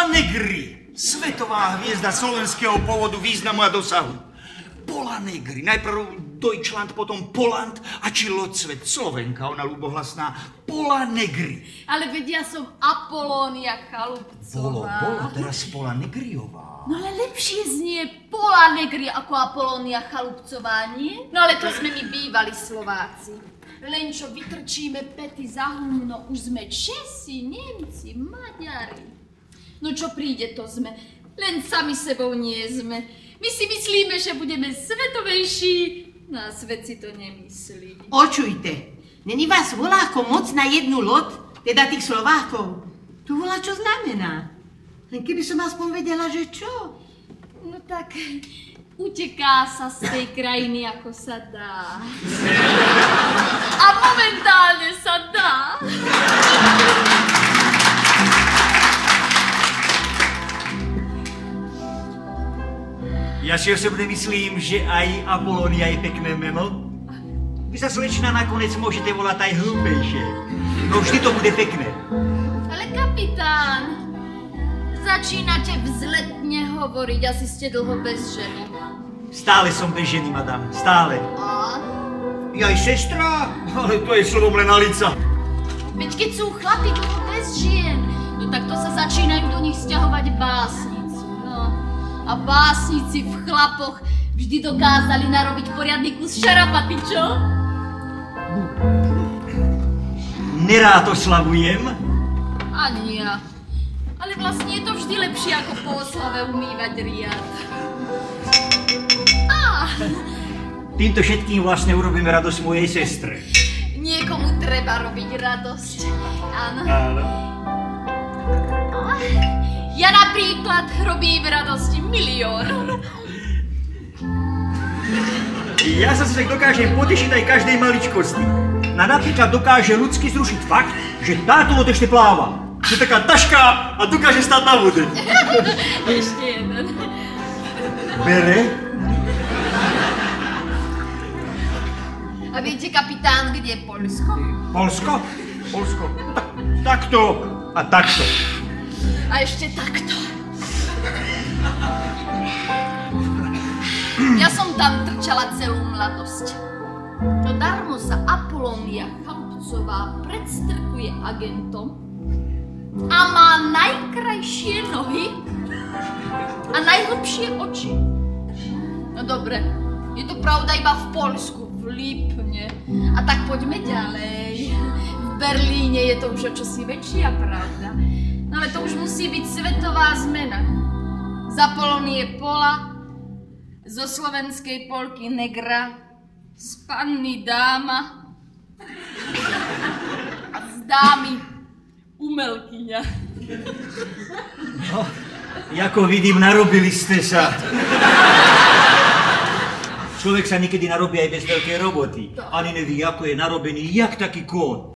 Pola Negri, svetová hviezda slovenského pôvodu, významu a dosahu. Pola Negri, najprv Deutschland, potom Poland a či Locvet, Slovenka, ona ľubohlasná. Pola Negri. Ale veď ja som Apolónia Chalupcová. Bolo, teraz Pola Negriová. No ale lepšie znie Pola Negri ako Apolónia Chalupcová, nie? No ale to sme my bývali Slováci. Len čo vytrčíme pety za humno, už sme Česi, Nemci, Maďari. No čo príde, to sme. Len sami sebou nie sme. My si myslíme, že budeme svetovejší. No a svet si to nemyslí. Počujte, není vás voláko moc na jednu loď, teda tých Slovákov? Tu volá, čo znamená. Len keby som aspoň vedela, že čo? No tak uteká sa z tej krajiny, ako sa dá. A momentálne sa dá. Ja si osobne myslím, že aj Apolónia je pekné meno. Vy sa, slečna, nakoniec môžete volať aj hlúpejšie. No vždy to bude pekné. Ale kapitán, začínate vzletne hovoriť, asi ste dlho bez ženy. Stále som bez ženy, madam, stále. A? Jaj, sestra? Ale to je slobomlená lica. Veď keď sú chlapi dlho bez žien, no tak to sa začínajú do nich sťahovať básnici. No. A básnici v chlapoch vždy dokázali narobiť poriadny kus šarapaty, čo? Nerád oslavujem. Ani ja. Ale vlastne je to vždy lepšie, ako po oslave umývať riad. Týmto všetkým vlastne urobíme radosť mojej sestre. Niekomu treba robiť radosť. Áno. Áno. Ja napríklad robím radosť miliónom. Ja sa zase dokážem potešiť aj každej maličkosti. Napríklad dokáže ľudsky zrušiť fakt, že táto loď ešte pláva. Je taká taška a dokáže stáť na vode. Ešte jeden. Bere? A viete, kapitán, kde je Poľsko? Poľsko? Poľsko. Takto a takto. A ešte takto. Ja som tam trčala celú mladosť. No darmo sa Apolónia Chalupcová predstrkuje agentom a má najkrajšie nohy a najhlbšie oči. No dobre, je to pravda iba v Poľsku, v Lipne. A tak poďme ďalej. V Berlíne je to už o čosi väčšia pravda. No ale to už musí byť svetová zmena. Z Apolónie Pola, zo slovenskej Polky Negra, z panny dáma a z dámy umelkyňa. No, ako vidím, narobili ste sa. Človek sa niekedy narobí aj bez veľkej roboty. Ani neví, ako je narobený, jak taký kôň.